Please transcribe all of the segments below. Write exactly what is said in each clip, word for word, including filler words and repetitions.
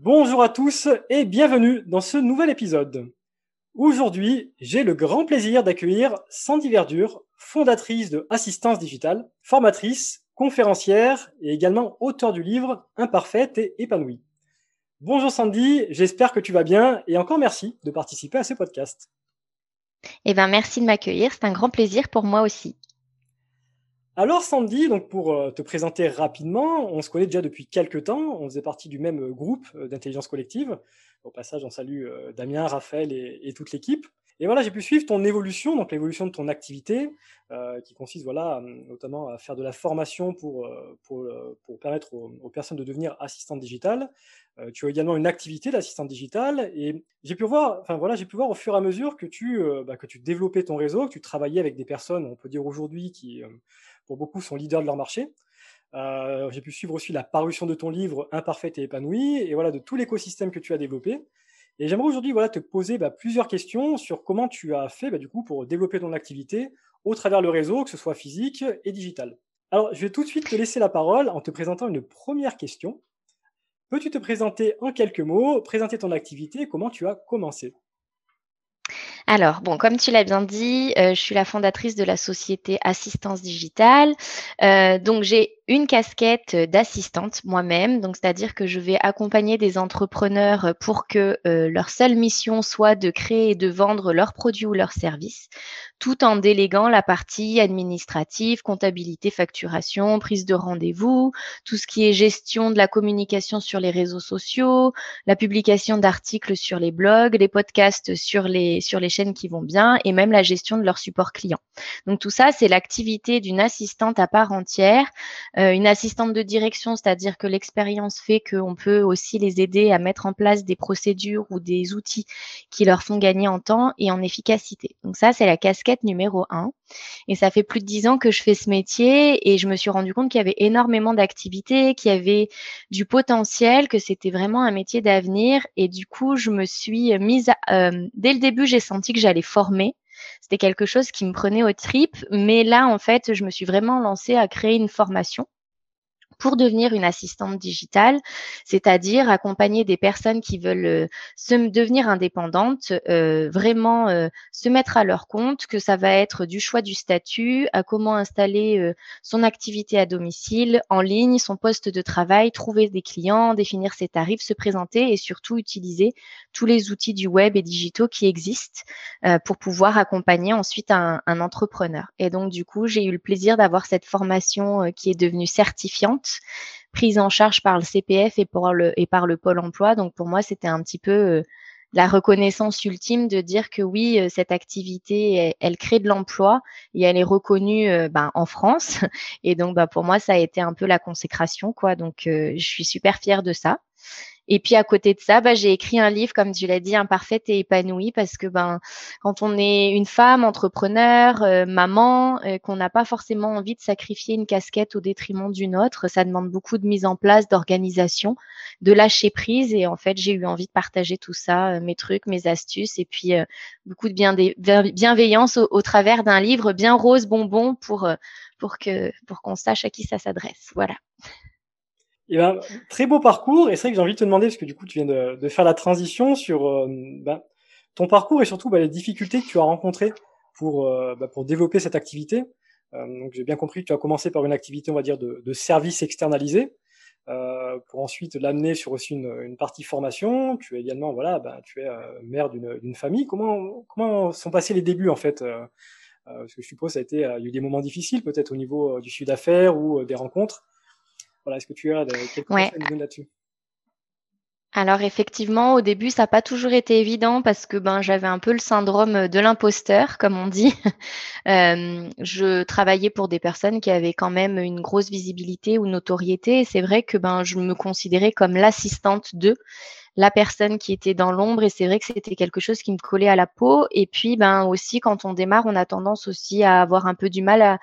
Bonjour à tous et bienvenue dans ce nouvel épisode. Aujourd'hui, j'ai le grand plaisir d'accueillir Sandy Verdure, fondatrice de Assistance Digitale, formatrice, conférencière et également auteure du livre Imparfaite et épanouie. Bonjour Sandy, j'espère que tu vas bien et encore merci de participer à ce podcast. Eh ben, merci de m'accueillir, c'est un grand plaisir pour moi aussi. Alors Sandy, donc pour euh, te présenter rapidement, on se connaît déjà depuis quelques temps, on faisait partie du même euh, groupe euh, d'intelligence collective. Au passage, on salue euh, Damien, Raphaël et, et toute l'équipe. Et voilà, j'ai pu suivre ton évolution, donc l'évolution de ton activité, euh, qui consiste voilà, euh, notamment à faire de la formation pour, euh, pour, euh, pour permettre aux, aux personnes de devenir assistantes digitales. Euh, tu as également une activité d'assistante digitale et j'ai pu voir, enfin voilà, j'ai pu voir au fur et à mesure que tu, euh, bah, que tu développais ton réseau, que tu travaillais avec des personnes, on peut dire aujourd'hui, qui euh, pour beaucoup sont leaders de leur marché. Euh, j'ai pu suivre aussi la parution de ton livre Imparfaite et épanouie, et voilà de tout l'écosystème que tu as développé. Et j'aimerais aujourd'hui voilà, te poser bah, plusieurs questions sur comment tu as fait bah, du coup, pour développer ton activité au travers le réseau, que ce soit physique et digital. Alors, je vais tout de suite te laisser la parole en te présentant une première question. Peux-tu te présenter en quelques mots, présenter ton activité et comment tu as commencé? Alors, bon, comme tu l'as bien dit, euh, je suis la fondatrice de la société Assistance Digitale. Euh, donc, j'ai une casquette d'assistante moi-même. Donc, c'est-à-dire que je vais accompagner des entrepreneurs pour que euh, leur seule mission soit de créer et de vendre leurs produits ou leurs services, tout en déléguant la partie administrative, comptabilité, facturation, prise de rendez-vous, tout ce qui est gestion de la communication sur les réseaux sociaux, la publication d'articles sur les blogs, les podcasts sur les, sur les chaînes qui vont bien et même la gestion de leur support client. Donc tout ça, c'est l'activité d'une assistante à part entière, euh, une assistante de direction, c'est-à-dire que l'expérience fait qu'on peut aussi les aider à mettre en place des procédures ou des outils qui leur font gagner en temps et en efficacité. Donc ça, c'est la casquette numéro un. Et ça fait plus de dix ans que je fais ce métier et je me suis rendu compte qu'il y avait énormément d'activités, qu'il y avait du potentiel, que c'était vraiment un métier d'avenir. Et du coup, je me suis mise à, euh, dès le début, j'ai senti que j'allais former. C'était quelque chose qui me prenait aux tripes. Mais là, en fait, je me suis vraiment lancée à créer une formation pour devenir une assistante digitale, c'est-à-dire accompagner des personnes qui veulent euh, se devenir indépendantes, euh, vraiment euh, se mettre à leur compte, que ça va être du choix du statut, à comment installer euh, son activité à domicile, en ligne, son poste de travail, trouver des clients, définir ses tarifs, se présenter et surtout utiliser tous les outils du web et digitaux qui existent euh, pour pouvoir accompagner ensuite un, un entrepreneur. Et donc, du coup, j'ai eu le plaisir d'avoir cette formation euh, qui est devenue certifiante, prise en charge par le C P F et, pour le, et par le Pôle emploi. Donc, pour moi, c'était un petit peu euh, la reconnaissance ultime de dire que oui, euh, cette activité, elle, elle crée de l'emploi et elle est reconnue euh, ben, en France. Et donc, ben, pour moi, ça a été un peu la consécration, quoi. Donc, euh, je suis super fière de ça. Et puis à côté de ça, bah, j'ai écrit un livre, comme tu l'as dit, Imparfaite et épanouie, parce que ben, quand on est une femme, entrepreneur, euh, maman, euh, qu'on n'a pas forcément envie de sacrifier une casquette au détriment d'une autre, ça demande beaucoup de mise en place, d'organisation, de lâcher prise. Et en fait, j'ai eu envie de partager tout ça, euh, mes trucs, mes astuces, et puis euh, beaucoup de biendé- bienveillance au, au travers d'un livre bien rose bonbon pour, euh, pour que pour qu'on sache à qui ça s'adresse. Voilà. Eh ben, très beau parcours, et c'est vrai que j'ai envie de te demander, parce que du coup tu viens de, de faire la transition sur euh, ben, ton parcours et surtout ben, les difficultés que tu as rencontrées pour, euh, ben, pour développer cette activité. Euh, donc j'ai bien compris que tu as commencé par une activité, on va dire, de, de service externalisé, euh, pour ensuite l'amener sur aussi une, une partie formation. Tu es également, voilà, ben, tu es euh, mère d'une d'une famille. Comment, comment sont passés les débuts en fait euh, euh, Parce que je suppose ça a été, euh, il y a eu des moments difficiles peut-être au niveau euh, du chiffre d'affaires ou euh, des rencontres. Voilà, est-ce que tu as de- quelques Ouais. conseils à nous donner là-dessus? Alors effectivement, au début, ça n'a pas toujours été évident parce que ben j'avais un peu le syndrome de l'imposteur, comme on dit. Euh, je travaillais pour des personnes qui avaient quand même une grosse visibilité ou notoriété. Et c'est vrai que ben je me considérais comme l'assistante d'eux, la personne qui était dans l'ombre. Et c'est vrai que c'était quelque chose qui me collait à la peau. Et puis ben aussi, quand on démarre, on a tendance aussi à avoir un peu du mal à,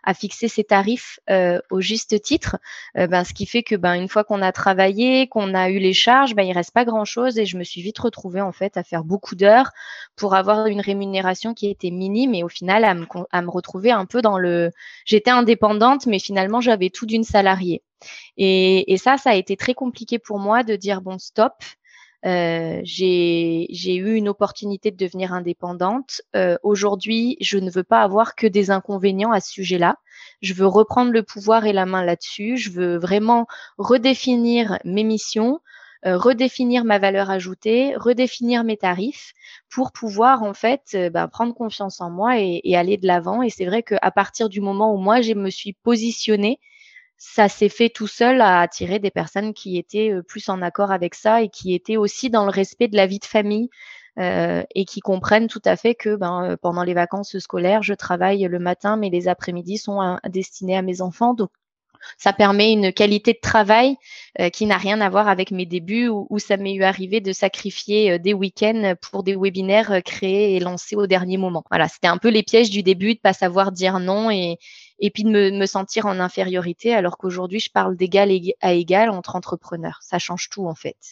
à fixer ses tarifs euh, au juste titre, euh, ben, ce qui fait que ben, une fois qu'on a travaillé, qu'on a eu les charges, ben, il reste pas grand-chose et je me suis vite retrouvée en fait à faire beaucoup d'heures pour avoir une rémunération qui était minime et au final à me, à me retrouver un peu dans le… J'étais indépendante, mais finalement j'avais tout d'une salariée. Et, et ça, ça a été très compliqué pour moi de dire bon, stop. Euh, j'ai, j'ai eu une opportunité de devenir indépendante. Euh, aujourd'hui, je ne veux pas avoir que des inconvénients à ce sujet-là. Je veux reprendre le pouvoir et la main là-dessus. Je veux vraiment redéfinir mes missions, euh, redéfinir ma valeur ajoutée, redéfinir mes tarifs pour pouvoir en fait euh, bah, prendre confiance en moi et, et aller de l'avant. Et c'est vrai qu'à partir du moment où moi, je me suis positionnée, ça s'est fait tout seul à attirer des personnes qui étaient euh, plus en accord avec ça et qui étaient aussi dans le respect de la vie de famille euh, et qui comprennent tout à fait que ben, euh, pendant les vacances scolaires, je travaille le matin, mais les après-midi sont à- destinés à mes enfants. Donc, ça permet une qualité de travail euh, qui n'a rien à voir avec mes débuts où, où ça m'est eu arrivé de sacrifier euh, des week-ends pour des webinaires euh, créés et lancés au dernier moment. Voilà, c'était un peu les pièges du début de pas savoir dire non et, et puis de me, me sentir en infériorité alors qu'aujourd'hui, je parle d'égal à égal entre entrepreneurs. Ça change tout en fait.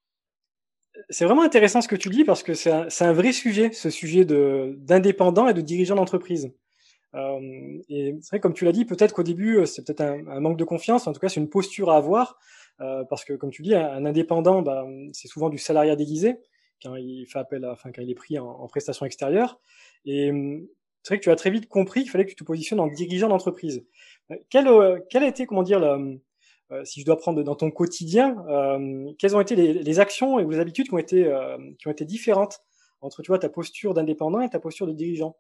C'est vraiment intéressant ce que tu dis parce que c'est un, c'est un vrai sujet, ce sujet de, d'indépendant et de dirigeant d'entreprise. Euh, et c'est vrai, comme tu l'as dit, peut-être qu'au début, euh, c'est peut-être un, un manque de confiance, en tout cas, c'est une posture à avoir, euh, parce que, comme tu dis, un, un indépendant, bah, c'est souvent du salariat déguisé, quand il fait appel à, enfin, quand il est pris en, en prestation extérieure. Et euh, c'est vrai que tu as très vite compris qu'il fallait que tu te positionnes en dirigeant d'entreprise. Euh, quel, euh, quel a été, comment dire, la, euh, si je dois prendre dans ton quotidien, euh, quelles ont été les, les actions et les habitudes qui ont été, euh, qui ont été différentes entre, tu vois, ta posture d'indépendant et ta posture de dirigeant?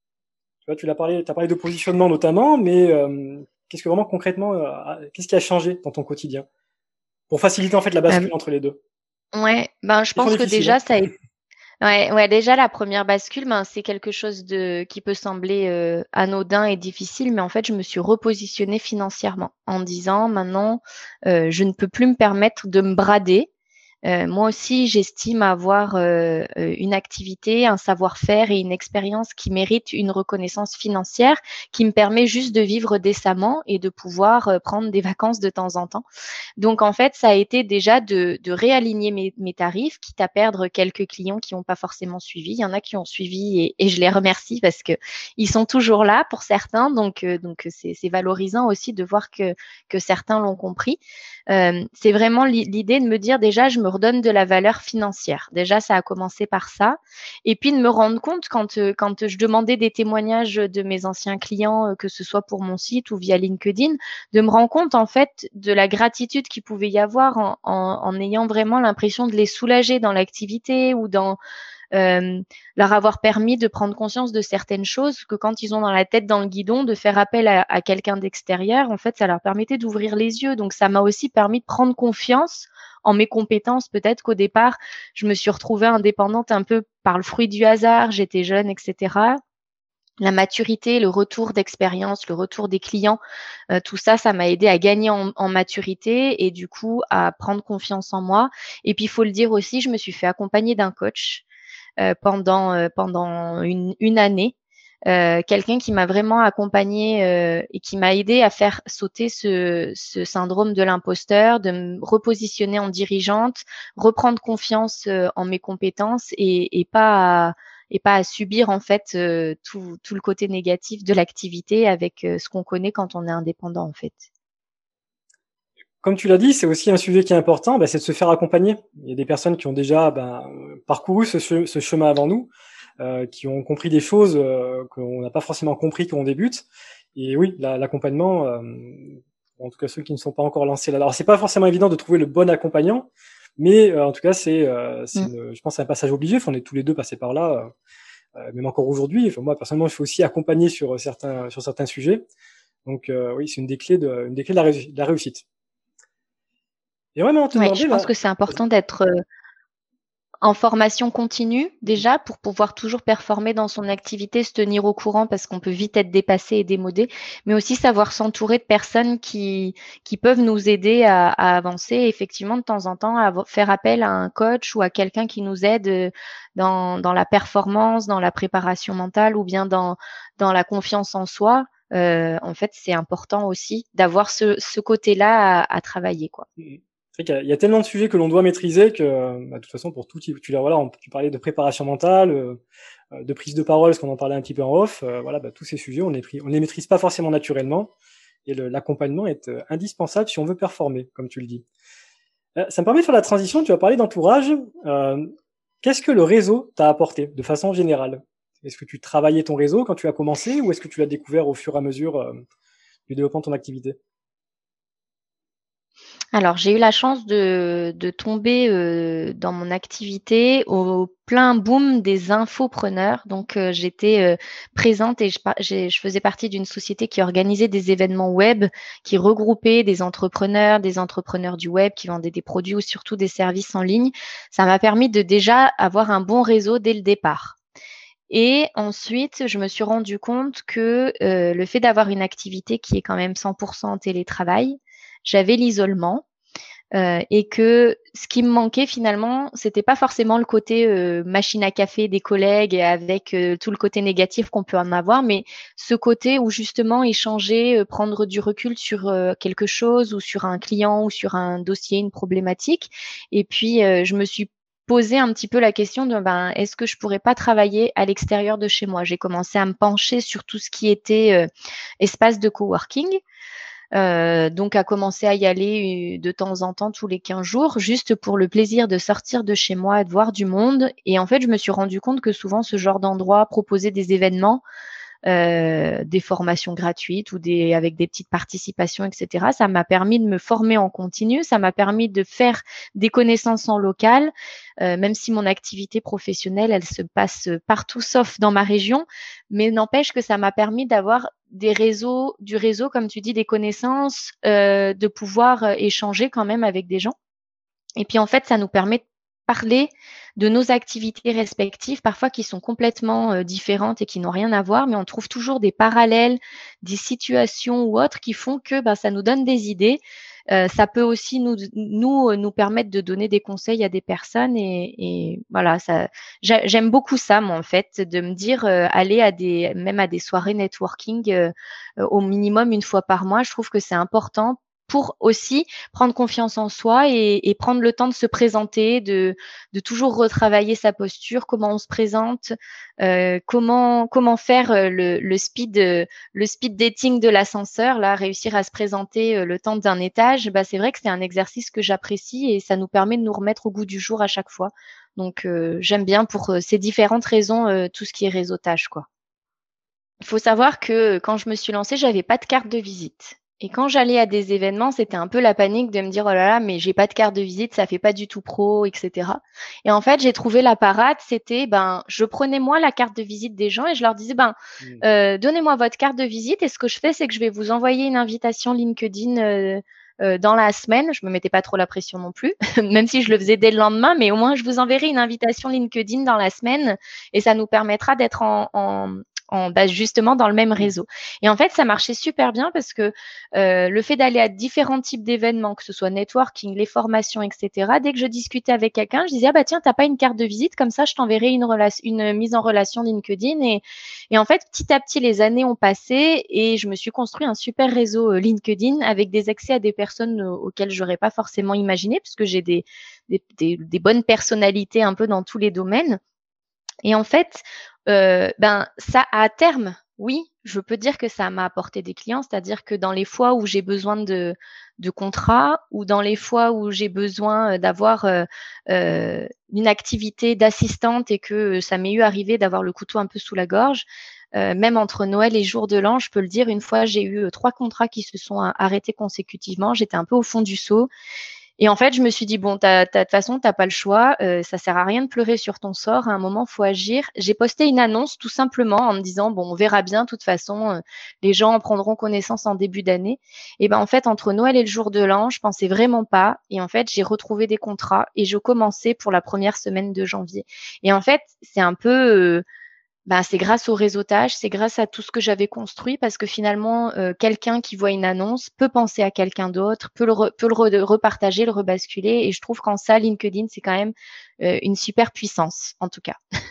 Tu vois, tu l'as parlé, t'as parlé de positionnement notamment, mais euh, qu'est-ce que vraiment concrètement, euh, qu'est-ce qui a changé dans ton quotidien pour faciliter en fait la Euh, bascule entre les deux? ouais, ben je Question pense que difficile, déjà hein. ça a été… Ouais, ouais, déjà la première bascule, ben, c'est quelque chose de qui peut sembler euh, anodin et difficile, mais en fait, je me suis repositionnée financièrement en disant maintenant, euh, je ne peux plus me permettre de me brader. Euh, moi aussi, j'estime avoir euh, euh, une activité, un savoir-faire et une expérience qui mérite une reconnaissance financière, qui me permet juste de vivre décemment et de pouvoir euh, prendre des vacances de temps en temps. Donc, en fait, ça a été déjà de, de réaligner mes, mes tarifs, quitte à perdre quelques clients qui n'ont pas forcément suivi. Il y en a qui ont suivi et, et je les remercie parce que ils sont toujours là pour certains. Donc, euh, donc c'est, c'est valorisant aussi de voir que, que certains l'ont compris. Euh, c'est vraiment l'idée de me dire déjà, je me redonne de la valeur financière. Déjà, ça a commencé par ça. Et puis de me rendre compte quand, euh, quand je demandais des témoignages de mes anciens clients, euh, que ce soit pour mon site ou via LinkedIn, de me rendre compte en fait de la gratitude qu'il pouvait y avoir en, en, en ayant vraiment l'impression de les soulager dans l'activité ou dans euh, leur avoir permis de prendre conscience de certaines choses que quand ils ont dans la tête dans le guidon, de faire appel à, à quelqu'un d'extérieur, en fait, ça leur permettait d'ouvrir les yeux. Donc, ça m'a aussi permis de prendre confiance en mes compétences. Peut-être qu'au départ, je me suis retrouvée indépendante un peu par le fruit du hasard, j'étais jeune, et cetera. La maturité, le retour d'expérience, le retour des clients, euh, tout ça, ça m'a aidé à gagner en, en maturité et du coup à prendre confiance en moi. Et puis, il faut le dire aussi, je me suis fait accompagner d'un coach euh, pendant, euh, pendant une, une année. Euh, quelqu'un qui m'a vraiment accompagnée euh, et qui m'a aidé à faire sauter ce, ce syndrome de l'imposteur, de me repositionner en dirigeante, reprendre confiance euh, en mes compétences et, et pas à, et pas à subir en fait euh, tout, tout le côté négatif de l'activité avec euh, ce qu'on connaît quand on est indépendant en fait. Comme tu l'as dit, c'est aussi un sujet qui est important, bah, c'est de se faire accompagner. Il y a des personnes qui ont déjà ben, parcouru ce, che- ce chemin avant nous, euh, qui ont compris des choses euh, qu'on n'a pas forcément compris quand on débute. Et oui, la- l'accompagnement, euh, en tout cas ceux qui ne sont pas encore lancés là. Alors c'est pas forcément évident de trouver le bon accompagnant, mais euh, en tout cas c'est, euh, c'est Mm. une- je pense, c'est un passage obligé. Enfin, on est tous les deux passés par là, euh, même encore aujourd'hui. Enfin, moi personnellement, je suis aussi accompagné sur certains sur certains sujets. Donc euh, oui, c'est une des clés de, une des clés de la, réussi- de la réussite. Et ouais, maintenant te Ouais, je demander pense là. que c'est important Vas-y. d'être euh, en formation continue déjà pour pouvoir toujours performer dans son activité, se tenir au courant parce qu'on peut vite être dépassé et démodé, mais aussi savoir s'entourer de personnes qui, qui peuvent nous aider à, à avancer et effectivement de temps en temps à avo- faire appel à un coach ou à quelqu'un qui nous aide euh, dans, dans la performance, dans la préparation mentale ou bien dans, dans la confiance en soi. euh, en fait, c'est important aussi d'avoir ce, ce côté-là à, à travailler, quoi. C'est vrai qu'il y a- il y a tellement de sujets que l'on doit maîtriser que, euh, bah, de toute façon, pour tout, type- tu, l'as- voilà, on- tu parlais de préparation mentale, euh, euh, de prise de parole, parce qu'on en parlait un petit peu en off. Euh, voilà, bah, tous ces sujets, on les, pri- on les maîtrise pas forcément naturellement, et le- l'accompagnement est euh, indispensable si on veut performer, comme tu le dis. Euh, ça me permet de faire la transition. Tu as parlé d'entourage. Euh, Qu'est-ce que le réseau t'a apporté de façon générale? Est-ce que tu travaillais ton réseau quand tu as commencé, ou est-ce que tu l'as découvert au fur et à mesure euh, du développement de ton activité? Alors, j'ai eu la chance de, de tomber euh, dans mon activité au plein boom des infopreneurs. Donc, euh, j'étais euh, présente et je, par- j'ai- je faisais partie d'une société qui organisait des événements web, qui regroupait des entrepreneurs, des entrepreneurs du web qui vendaient des produits ou surtout des services en ligne. Ça m'a permis de déjà avoir un bon réseau dès le départ. Et ensuite, je me suis rendu compte que euh, le fait d'avoir une activité qui est quand même cent pour cent en télétravail, j'avais l'isolement. Euh, et que ce qui me manquait finalement, c'était pas forcément le côté euh, machine à café des collègues avec euh, tout le côté négatif qu'on peut en avoir, mais ce côté où justement échanger, euh, prendre du recul sur euh, quelque chose ou sur un client ou sur un dossier, une problématique. Et puis euh, je me suis posé un petit peu la question de ben est-ce que je pourrais pas travailler à l'extérieur de chez moi. J'ai commencé à me pencher sur tout ce qui était euh, espace de coworking. Euh, donc, à commencer à y aller euh, de temps en temps, tous les quinze jours, juste pour le plaisir de sortir de chez moi, de voir du monde. Et en fait, je me suis rendu compte que souvent, ce genre d'endroit proposait des événements, euh, des formations gratuites ou des, avec des petites participations, et cetera. Ça m'a permis de me former en continu, ça m'a permis de faire des connaissances en local, euh, même si mon activité professionnelle, elle se passe partout sauf dans ma région, mais n'empêche que ça m'a permis d'avoir des réseaux, du réseau, comme tu dis, des connaissances, euh, de pouvoir euh, échanger quand même avec des gens. Et puis en fait, ça nous permet de parler de nos activités respectives, parfois qui sont complètement euh, différentes et qui n'ont rien à voir, mais on trouve toujours des parallèles, des situations ou autres qui font que ben, ça nous donne des idées. Euh, ça peut aussi nous, nous, euh, nous permettre de donner des conseils à des personnes et, et voilà, ça, j'a- j'aime beaucoup ça, moi, en fait, de me dire euh, aller à des, même à des soirées networking euh, euh, au minimum une fois par mois. Je trouve que c'est important pour aussi prendre confiance en soi et, et prendre le temps de se présenter, de, de toujours retravailler sa posture, comment on se présente, euh, comment, comment faire euh, le, le speed, euh, le speed dating de l'ascenseur, là, réussir à se présenter euh, le temps d'un étage. Bah, c'est vrai que c'est un exercice que j'apprécie et ça nous permet de nous remettre au goût du jour à chaque fois. Donc, euh, j'aime bien pour euh, ces différentes raisons euh, tout ce qui est réseautage, quoi. Il faut savoir que quand je me suis lancée, j'avais pas de carte de visite. Et quand j'allais à des événements, c'était un peu la panique de me dire, oh là là, mais j'ai pas de carte de visite, ça fait pas du tout pro, et cetera. Et en fait, j'ai trouvé la parade, c'était, ben, je prenais moi la carte de visite des gens et je leur disais, ben, Hmm. euh, donnez-moi votre carte de visite et ce que je fais, c'est que je vais vous envoyer une invitation LinkedIn euh, euh, dans la semaine. Je me mettais pas trop la pression non plus, même si je le faisais dès le lendemain, mais au moins je vous enverrai une invitation LinkedIn dans la semaine et ça nous permettra d'être en, en en, bah, justement dans le même Hmm. réseau. Et en fait, ça marchait super bien parce que euh, le fait d'aller à différents types d'événements, que ce soit networking, les formations, et cetera, dès que je discutais avec quelqu'un, je disais, ah bah tiens, t'as pas une carte de visite, comme ça, je t'enverrai une, relation, une mise en relation LinkedIn. Et, et en fait, petit à petit, les années ont passé et je me suis construit un super réseau euh, LinkedIn avec des accès à des personnes euh, auxquelles j'aurais pas forcément imaginé, puisque j'ai des, des, des, des bonnes personnalités un peu dans tous les domaines. Et en fait, euh, ben ça à terme, oui, je peux dire que ça m'a apporté des clients, c'est-à-dire que dans les fois où j'ai besoin de, de contrats ou dans les fois où j'ai besoin euh, d'avoir euh, euh, une activité d'assistante et que ça m'est eu arrivé d'avoir le couteau un peu sous la gorge, euh, même entre Noël et jour de l'an, je peux le dire, une fois j'ai eu euh, trois contrats qui se sont arrêtés consécutivement, j'étais un peu au fond du seau. Et en fait, je me suis dit, bon, de toute façon, tu n'as pas le choix. Euh, ça sert à rien de pleurer sur ton sort. À un moment, il faut agir. J'ai posté une annonce tout simplement en me disant, bon, on verra bien. De toute façon, euh, les gens en prendront connaissance en début d'année. Et ben, en fait, entre Noël et le jour de l'an, je pensais vraiment pas. Et en fait, j'ai retrouvé des contrats et je commençais pour la première semaine de janvier. Et en fait, c'est un peu, euh, bah, c'est grâce au réseautage, c'est grâce à tout ce que j'avais construit parce que finalement, euh, quelqu'un qui voit une annonce peut penser à quelqu'un d'autre, peut le, re, peut le re, repartager, le rebasculer. Et je trouve qu'en ça, LinkedIn, c'est quand même euh, une super puissance, en tout cas.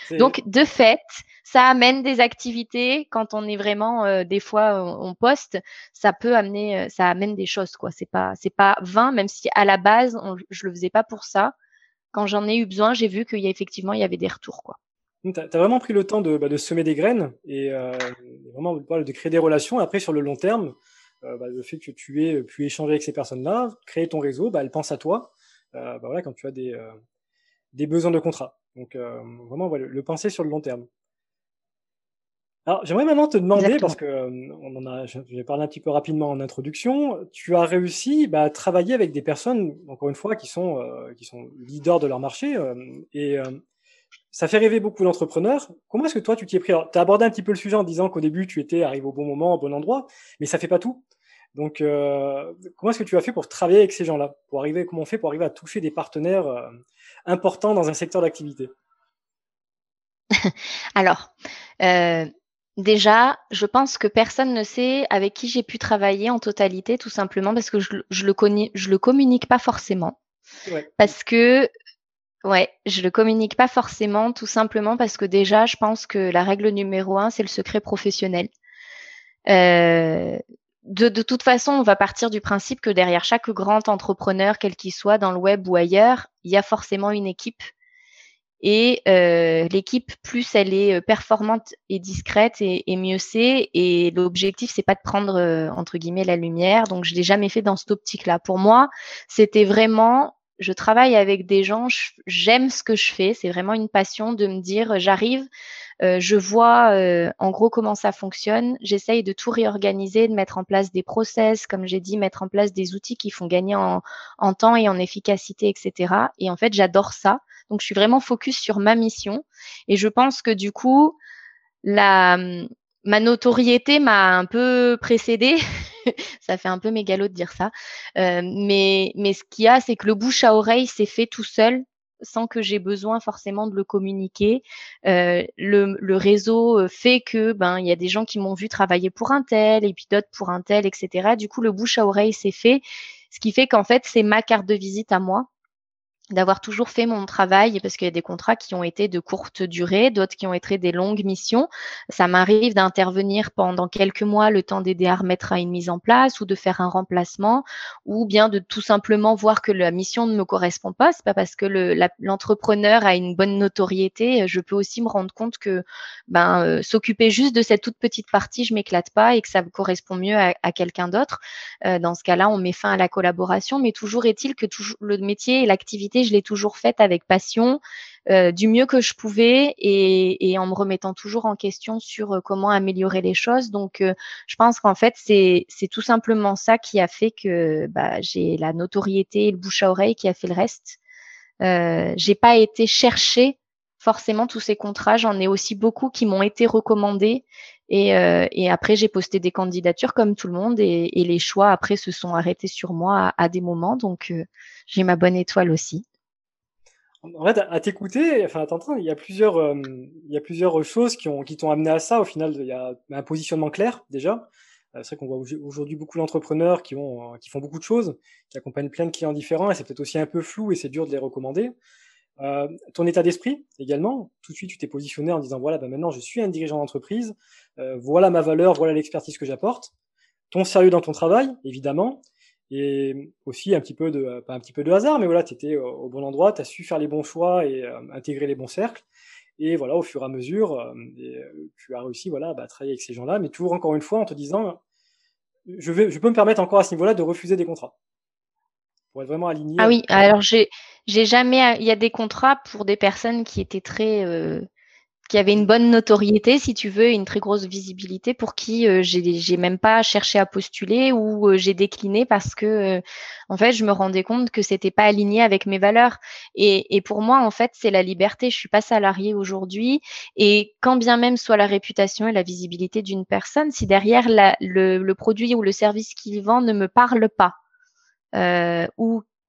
Donc, de fait, ça amène des activités quand on est vraiment, euh, des fois, on, on poste, ça peut amener, euh, ça amène des choses, quoi. C'est pas, c'est pas vain, même si à la base, on, je le faisais pas pour ça. Quand j'en ai eu besoin, j'ai vu qu'il y a effectivement, il y avait des retours, quoi. Tu as, as vraiment pris le temps de, bah, de semer des graines et euh, vraiment de créer des relations. Après, sur le long terme, euh, bah, le fait que tu aies pu échanger avec ces personnes-là, créer ton réseau, bah, elles pensent à toi euh, bah, voilà, quand tu as des, euh, des besoins de contrat. Donc, euh, vraiment, ouais, le, le penser sur le long terme. Alors, j'aimerais maintenant te demander, parce Exactement. que euh, on en a, j'ai parlé un petit peu rapidement en introduction, tu as réussi bah, à travailler avec des personnes, encore une fois, qui sont, euh, qui sont leaders de leur marché, euh, et euh, ça fait rêver beaucoup d'entrepreneurs. Comment est-ce que toi, tu t'y es pris? Tu as abordé un petit peu le sujet en disant qu'au début, tu étais arrivé au bon moment, au bon endroit, mais ça fait pas tout. Donc, euh, comment est-ce que tu as fait pour travailler avec ces gens-là, pour arriver, comment on fait pour arriver à toucher des partenaires euh, importants dans un secteur d'activité? Alors, euh, déjà, je pense que personne ne sait avec qui j'ai pu travailler en totalité, tout simplement parce que je, je le connais, je le communique pas forcément. C'est vrai. Parce que, ouais, je le communique pas forcément, tout simplement parce que déjà, je pense que la règle numéro un, c'est le secret professionnel. Euh, de, de toute façon, on va partir du principe que derrière chaque grand entrepreneur, quel qu'il soit, dans le web ou ailleurs, il y a forcément une équipe. Et euh, l'équipe, plus elle est performante et discrète, et, et mieux c'est. Et l'objectif, c'est pas de prendre euh, entre guillemets la lumière. Donc, je l'ai jamais fait dans cette optique-là. Pour moi, c'était vraiment, je travaille avec des gens, je- j'aime ce que je fais. C'est vraiment une passion de me dire, j'arrive, euh, je vois euh, en gros comment ça fonctionne. J'essaye de tout réorganiser, de mettre en place des process, comme j'ai dit, mettre en place des outils qui font gagner en, en temps et en efficacité, et cetera. Et en fait, j'adore ça. Donc, je suis vraiment focus sur ma mission. Et je pense que du coup, la, ma notoriété m'a un peu précédée. Ça fait un peu mégalo de dire ça. Euh, mais, mais ce qu'il y a, c'est que le bouche à oreille s'est fait tout seul sans que j'ai besoin forcément de le communiquer. Euh, le, le réseau fait que ben il y a des gens qui m'ont vu travailler pour un tel et puis d'autres pour un tel, et cetera. Du coup, le bouche à oreille s'est fait, ce qui fait qu'en fait, c'est ma carte de visite à moi d'avoir toujours fait mon travail parce qu'il y a des contrats qui ont été de courte durée, d'autres qui ont été des longues missions. Ça m'arrive d'intervenir pendant quelques mois, le temps d'aider à remettre à une mise en place ou de faire un remplacement ou bien de tout simplement voir que la mission ne me correspond pas. C'est pas parce que le, la, l'entrepreneur a une bonne notoriété, je peux aussi me rendre compte que ben, euh, s'occuper juste de cette toute petite partie, je m'éclate pas et que ça correspond mieux à, à quelqu'un d'autre. Euh, dans ce cas-là, on met fin à la collaboration, mais toujours est-il que toujours, le métier et l'activité, je l'ai toujours faite avec passion, euh, du mieux que je pouvais et, et en me remettant toujours en question sur euh, comment améliorer les choses. Donc, euh, je pense qu'en fait, c'est, c'est tout simplement ça qui a fait que bah, j'ai la notoriété et le bouche à oreille qui a fait le reste. Euh, j'ai pas été chercher forcément tous ces contrats. J'en ai aussi beaucoup qui m'ont été recommandés. Et, euh, et après, j'ai posté des candidatures comme tout le monde et, et les choix après se sont arrêtés sur moi à, à des moments. Donc, euh, j'ai ma bonne étoile aussi. En fait, à t'écouter, enfin, à t'entendre, il y a plusieurs, euh, il y a plusieurs choses qui ont, qui t'ont amené à ça. Au final, il y a un positionnement clair déjà. Euh, c'est vrai qu'on voit aujourd'hui beaucoup d'entrepreneurs qui vont, euh, qui font beaucoup de choses, qui accompagnent plein de clients différents, et c'est peut-être aussi un peu flou et c'est dur de les recommander. Euh, ton état d'esprit également. Tout de suite, tu t'es positionné en disant voilà, ben maintenant, je suis un dirigeant d'entreprise. Euh, voilà ma valeur, voilà l'expertise que j'apporte. Ton sérieux dans ton travail, évidemment. Et aussi un petit peu de, pas un petit peu de hasard, mais voilà, tu étais au, au bon endroit, tu as su faire les bons choix et euh, intégrer les bons cercles. Et voilà, au fur et à mesure, euh, et, euh, tu as réussi voilà, bah, à travailler avec ces gens-là, mais toujours encore une fois en te disant, je, vais, je peux me permettre encore à ce niveau-là de refuser des contrats, pour être vraiment aligné Ah avec... oui, alors j'ai j'ai jamais, il y a des contrats pour des personnes qui étaient très euh, qui avait une bonne notoriété, si tu veux, une très grosse visibilité, pour qui euh, j'ai j'ai même pas cherché à postuler ou euh, j'ai décliné parce que euh, en fait je me rendais compte que c'était pas aligné avec mes valeurs. Et, et pour moi en fait c'est la liberté. Je suis pas salariée aujourd'hui et quand bien même soit la réputation et la visibilité d'une personne, si derrière la, le, le produit ou le service qu'il vend ne me parle pas euh, ou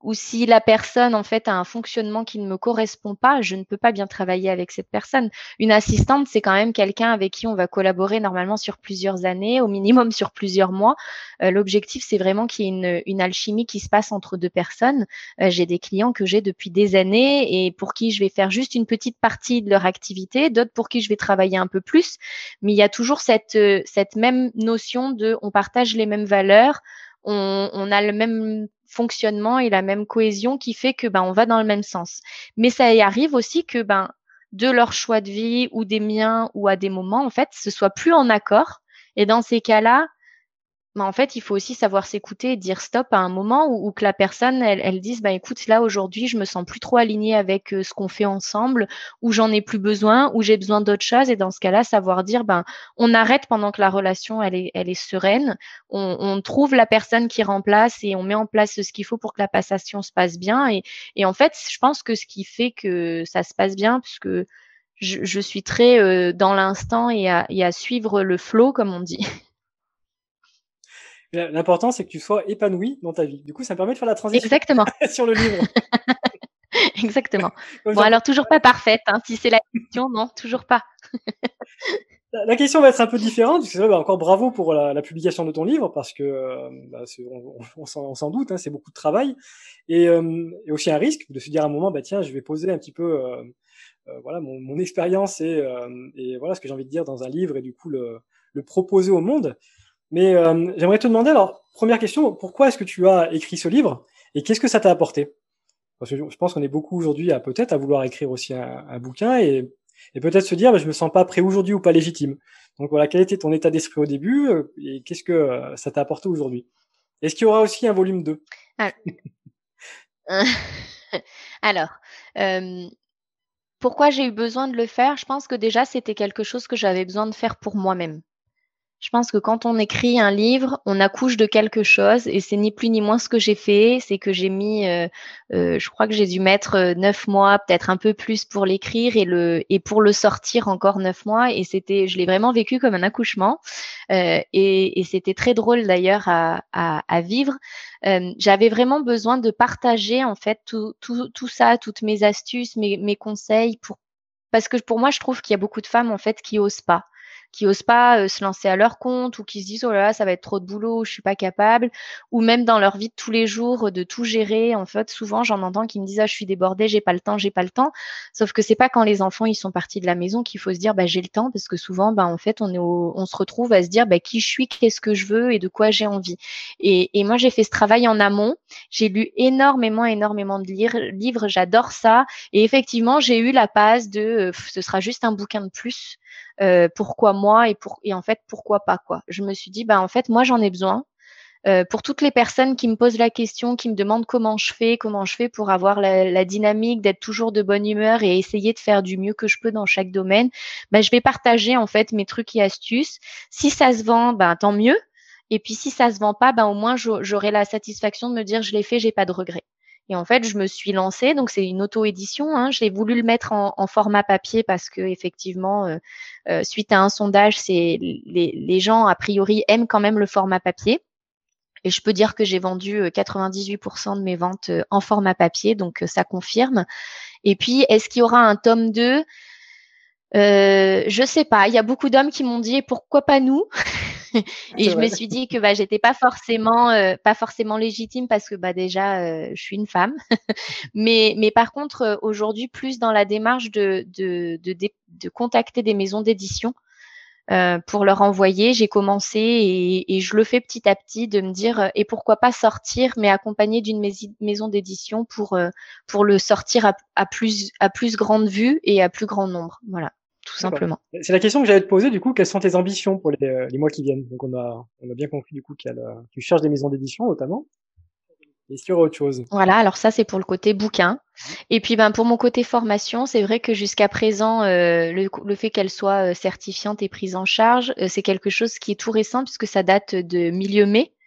ou si la personne en fait a un fonctionnement qui ne me correspond pas, je ne peux pas bien travailler avec cette personne. Une assistante, c'est quand même quelqu'un avec qui on va collaborer normalement sur plusieurs années, au minimum sur plusieurs mois. Euh, l'objectif, c'est vraiment qu'il y ait une, une alchimie qui se passe entre deux personnes. Euh, j'ai des clients que j'ai depuis des années et pour qui je vais faire juste une petite partie de leur activité, d'autres pour qui je vais travailler un peu plus. Mais il y a toujours cette, cette même notion de on partage les mêmes valeurs, on, on a le même fonctionnement et la même cohésion qui fait que ben on va dans le même sens. Mais ça y arrive aussi que ben de leur choix de vie ou des miens ou à des moments en fait ce soit plus en accord. Et dans ces cas-là, mais en fait, il faut aussi savoir s'écouter et dire stop à un moment où, où que la personne, elle, elle dise, bah, écoute, là, aujourd'hui, je me sens plus trop alignée avec euh, ce qu'on fait ensemble, ou j'en ai plus besoin, ou j'ai besoin d'autre chose. Et dans ce cas-là, savoir dire, ben, on arrête pendant que la relation, elle est, elle est sereine. On, on trouve la personne qui remplace et on met en place ce qu'il faut pour que la passation se passe bien. Et, et en fait, je pense que ce qui fait que ça se passe bien, puisque je, je suis très euh, dans l'instant et à, et à suivre le flow, comme on dit. L'important, c'est que tu sois épanoui dans ta vie. Du coup, ça me permet de faire la transition Exactement. sur le livre. Exactement. Bon, alors toujours pas parfaite, hein, si c'est la question, non, toujours pas. La question va être un peu différente, parce que c'est vrai, bah, encore bravo pour la, la publication de ton livre, parce que euh, bah, on, on, on s'en doute, hein, c'est beaucoup de travail, et, euh, et aussi un risque de se dire à un moment, bah tiens, je vais poser un petit peu, euh, euh, voilà, mon, mon expérience et, euh, et voilà ce que j'ai envie de dire dans un livre, et du coup le, le proposer au monde. Mais euh, j'aimerais te demander, alors, première question, pourquoi est-ce que tu as écrit ce livre, et qu'est-ce que ça t'a apporté? Parce que je pense qu'on est beaucoup aujourd'hui à peut-être à vouloir écrire aussi un, un bouquin, et et peut-être se dire, bah, je me sens pas prêt aujourd'hui ou pas légitime. Donc voilà, quel était ton état d'esprit au début euh, et qu'est-ce que euh, ça t'a apporté aujourd'hui? Est-ce qu'il y aura aussi un volume deux? Alors, Alors euh, pourquoi j'ai eu besoin de le faire? Je pense que déjà, c'était quelque chose que j'avais besoin de faire pour moi-même. Je pense que quand on écrit un livre, on accouche de quelque chose et c'est ni plus ni moins ce que j'ai fait. C'est que j'ai mis, euh, euh, je crois que j'ai dû mettre euh, neuf mois, peut-être un peu plus pour l'écrire et le et pour le sortir encore neuf mois. Et c'était, je l'ai vraiment vécu comme un accouchement. Euh, et, et c'était très drôle d'ailleurs à, à, à vivre. Euh, j'avais vraiment besoin de partager en fait tout, tout, tout ça, toutes mes astuces, mes, mes conseils pour parce que pour moi, je trouve qu'il y a beaucoup de femmes en fait qui osent pas qui osent pas euh, se lancer à leur compte ou qui se disent oh là là ça va être trop de boulot, je suis pas capable, ou même dans leur vie de tous les jours de tout gérer. En fait, souvent j'en entends qui me disent ah je suis débordée, j'ai pas le temps, j'ai pas le temps. Sauf que c'est pas quand les enfants ils sont partis de la maison qu'il faut se dire bah j'ai le temps, parce que souvent bah en fait on est au- on se retrouve à se dire bah qui je suis, qu'est-ce que je veux et de quoi j'ai envie. Et, et moi j'ai fait ce travail en amont. J'ai lu énormément énormément de lire- livres, j'adore ça. Et effectivement j'ai eu la passe de euh, ce sera juste un bouquin de plus. Euh, pourquoi moi et pour et en fait pourquoi pas quoi. Je me suis dit bah en fait moi j'en ai besoin. Euh, pour toutes les personnes qui me posent la question, qui me demandent comment je fais, comment je fais pour avoir la, la dynamique, d'être toujours de bonne humeur et essayer de faire du mieux que je peux dans chaque domaine, bah, je vais partager en fait mes trucs et astuces. Si ça se vend, bah, tant mieux. Et puis si ça se vend pas, bah, au moins j'aurai la satisfaction de me dire je l'ai fait, j'ai pas de regrets. Et en fait, je me suis lancée, donc c'est une auto-édition. Hein. J'ai voulu le mettre en, en format papier parce que effectivement, euh, euh, suite à un sondage, c'est les, les gens a priori aiment quand même le format papier. Et je peux dire que j'ai vendu quatre-vingt-dix-huit pour cent de mes ventes en format papier, donc ça confirme. Et puis, est-ce qu'il y aura un tome deux? euh, Je sais pas. Il y a beaucoup d'hommes qui m'ont dit pourquoi pas nous. Et C'est je me vrai. suis dit que bah j'étais pas forcément euh, pas forcément légitime parce que bah déjà euh, je suis une femme. mais mais par contre euh, aujourd'hui plus dans la démarche de de de, de, de contacter des maisons d'édition euh, pour leur envoyer. J'ai commencé et, et je le fais petit à petit de me dire euh, et pourquoi pas sortir, mais accompagné d'une maison d'édition pour euh, pour le sortir à, à plus à plus grande vue et à plus grand nombre. Voilà, tout D'accord. simplement. C'est la question que j'allais te poser, du coup, quelles sont tes ambitions pour les, euh, les mois qui viennent? Donc on a, on a bien compris du coup qu'il y a le, tu cherches des maisons d'édition notamment. Est-ce qu'il y aura autre chose? Voilà, alors ça c'est pour le côté bouquin. Et puis ben pour mon côté formation, c'est vrai que jusqu'à présent, euh, le, le fait qu'elle soit euh, certifiante et prise en charge, euh, c'est quelque chose qui est tout récent puisque ça date de milieu mai.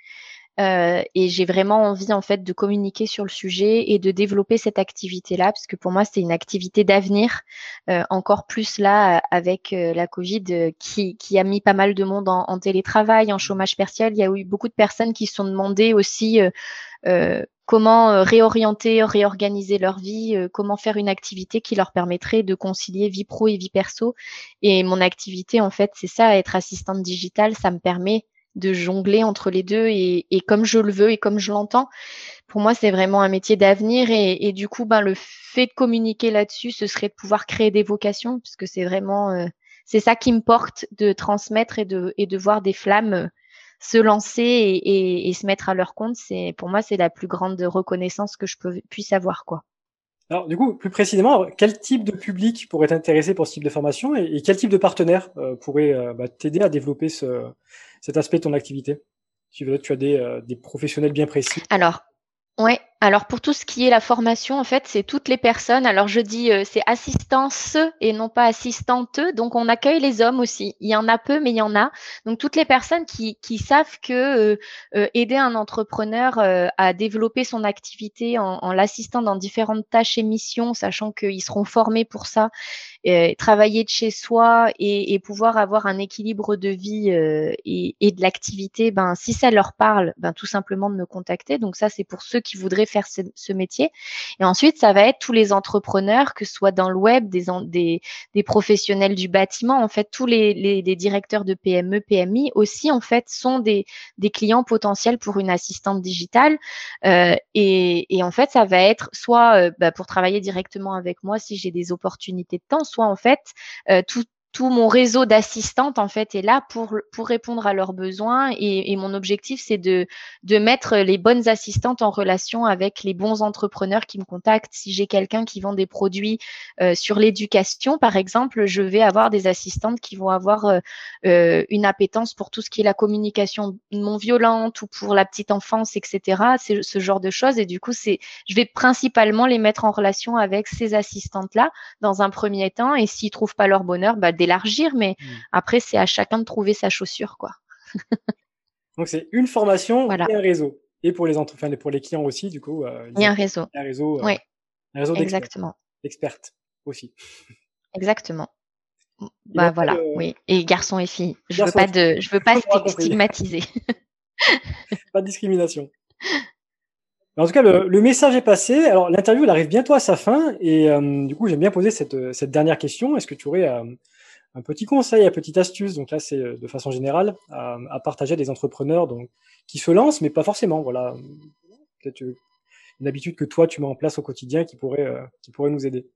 Euh, et j'ai vraiment envie en fait de communiquer sur le sujet et de développer cette activité-là, parce que pour moi c'est une activité d'avenir, euh, encore plus là avec euh, la Covid euh, qui, qui a mis pas mal de monde en, en télétravail, en chômage partiel. Il y a eu beaucoup de personnes qui se sont demandées aussi euh, euh, comment euh, réorienter, réorganiser leur vie, euh, comment faire une activité qui leur permettrait de concilier vie pro et vie perso. Et mon activité en fait c'est ça, être assistante digitale, ça me permet de jongler entre les deux et, et comme je le veux et comme je l'entends. Pour moi, c'est vraiment un métier d'avenir et, et du coup, ben, le fait de communiquer là-dessus, ce serait de pouvoir créer des vocations, parce que c'est vraiment, euh, c'est ça qui me porte de transmettre et de, et de voir des flammes euh, se lancer et, et, et se mettre à leur compte. C'est, pour moi, c'est la plus grande reconnaissance que je peux, puisse avoir, quoi. Alors, du coup, plus précisément, quel type de public pourrait t'intéresser pour ce type de formation et, et quel type de partenaire euh, pourrait euh, bah, t'aider à développer ce, cet aspect de ton activité? Tu veux, tu as des, euh, des professionnels bien précis. Alors, ouais, alors pour tout ce qui est la formation, en fait, c'est toutes les personnes. Alors je dis euh, c'est assistance et non pas assistante. Donc on accueille les hommes aussi. Il y en a peu, mais il y en a. Donc toutes les personnes qui, qui savent que euh, euh, aider un entrepreneur euh, à développer son activité en, en l'assistant dans différentes tâches et missions, sachant qu'ils seront formés pour ça, euh, travailler de chez soi et, et pouvoir avoir un équilibre de vie euh, et, et de l'activité, ben si ça leur parle, ben tout simplement de me contacter. Donc ça c'est pour ceux qui voudraient faire ce, ce métier. Et ensuite ça va être tous les entrepreneurs, que ce soit dans le web, des, des, des professionnels du bâtiment, en fait tous les, les, les directeurs de P M E, P M I aussi en fait sont des, des clients potentiels pour une assistante digitale. Euh, et, et en fait ça va être soit euh, bah, pour travailler directement avec moi si j'ai des opportunités de temps, soit en fait euh, tout tout mon réseau d'assistantes en fait est là pour pour répondre à leurs besoins et, et mon objectif c'est de de mettre les bonnes assistantes en relation avec les bons entrepreneurs qui me contactent. Si j'ai quelqu'un qui vend des produits euh, sur l'éducation par exemple, je vais avoir des assistantes qui vont avoir euh, euh, une appétence pour tout ce qui est la communication non violente ou pour la petite enfance, et cetera. C'est ce genre de choses et du coup c'est je vais principalement les mettre en relation avec ces assistantes là dans un premier temps, et s'ils trouvent pas leur bonheur, bah, d'élargir, mais Hmm. après, c'est à chacun de trouver sa chaussure, quoi. Donc, c'est une formation Voilà. et un réseau. Et pour les, entre... enfin, pour les clients aussi, du coup, euh, Il les y a un entreprises, réseau. un réseau, euh, Oui, un réseau d'experts, exactement. d'expertes aussi. Exactement. Et dans Bah quel, voilà, euh, oui. Et garçons et filles. Je veux garçon et pas fille, de, je veux pas on aura sti- compris, stigmatiser. pas de discrimination. En tout cas, le, le message est passé. Alors, l'interview, elle arrive bientôt à sa fin. Et euh, du coup, j'aime bien poser cette, cette dernière question. Est-ce que tu aurais euh, un petit conseil, une petite astuce, donc là, c'est euh, de façon générale, à, à partager à des entrepreneurs donc, qui se lancent, mais pas forcément. Voilà, peut-être euh, une habitude que toi, tu mets en place au quotidien qui pourrait, euh, qui pourrait nous aider.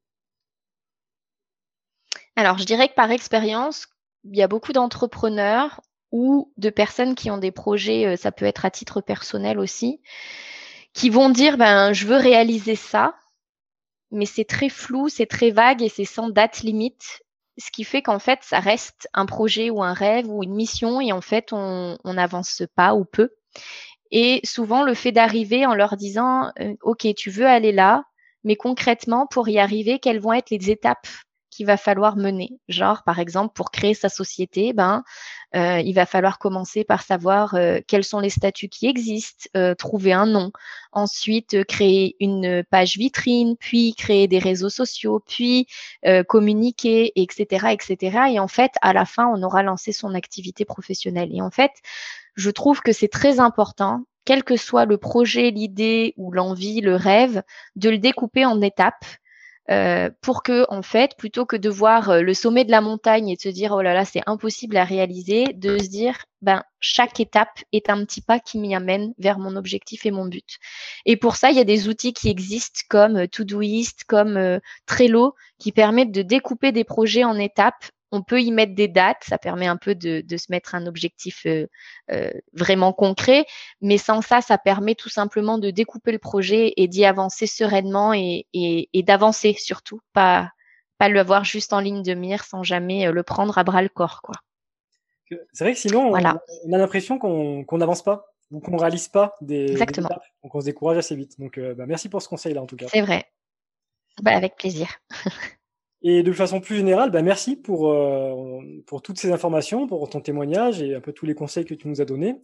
Alors, je dirais que par expérience, il y a beaucoup d'entrepreneurs ou de personnes qui ont des projets, euh, ça peut être à titre personnel aussi, qui vont dire, ben, je veux réaliser ça, mais c'est très flou, c'est très vague et c'est sans date limite. Ce qui fait qu'en fait, ça reste un projet ou un rêve ou une mission et en fait, on on n'avance pas ou peu. Et souvent, le fait d'arriver en leur disant, euh, OK, tu veux aller là, mais concrètement, pour y arriver, quelles vont être les étapes qu'il va falloir mener? Genre, par exemple, pour créer sa société, ben, euh, il va falloir commencer par savoir euh, quels sont les statuts qui existent, euh, trouver un nom, ensuite euh, créer une page vitrine, puis créer des réseaux sociaux, puis euh, communiquer, et cetera, et cetera. Et en fait, à la fin, on aura lancé son activité professionnelle. Et en fait, je trouve que c'est très important, quel que soit le projet, l'idée ou l'envie, le rêve, de le découper en étapes euh, pour que, en fait, plutôt que de voir euh, le sommet de la montagne et de se dire oh là là, c'est impossible à réaliser, de se dire ben chaque étape est un petit pas qui m'y amène vers mon objectif et mon but. Et pour ça, il y a des outils qui existent comme euh, Todoist, comme euh, Trello, qui permettent de découper des projets en étapes. On peut y mettre des dates, ça permet un peu de, de se mettre un objectif euh, euh, vraiment concret, mais sans ça, ça permet tout simplement de découper le projet et d'y avancer sereinement et, et, et d'avancer surtout, pas, pas le voir juste en ligne de mire sans jamais euh, le prendre à bras le corps, quoi. C'est vrai que sinon, on, Voilà, on a l'impression qu'on qu'on n'avance pas ou qu'on ne réalise pas des, des exactement. étapes. Donc, on se décourage assez vite. Donc, euh, bah, merci pour ce conseil-là, en tout cas. C'est vrai. Bah, avec plaisir. Et de façon plus générale, bah, merci pour, euh, pour toutes ces informations, pour ton témoignage et un peu tous les conseils que tu nous as donnés.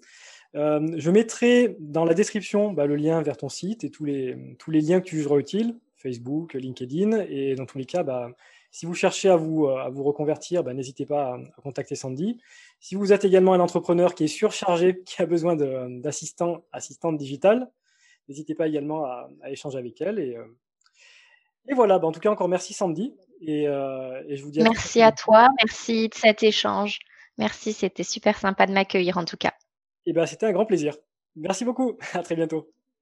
Euh, je mettrai dans la description bah, le lien vers ton site et tous les, tous les liens que tu jugeras utiles, Facebook, LinkedIn, et dans tous les cas, bah, si vous cherchez à vous, à vous reconvertir, bah, n'hésitez pas à, à contacter Sandy. Si vous êtes également un entrepreneur qui est surchargé, qui a besoin d'assistants, assistantes digitales, n'hésitez pas également à, à échanger avec elle. Et, euh, et voilà, bah, en tout cas, encore merci Sandy, et, euh, et je vous dis à très Merci très à bientôt. toi, merci de cet échange. Merci, c'était super sympa de m'accueillir en tout cas. Et ben, c'était un grand plaisir. Merci beaucoup, à très bientôt.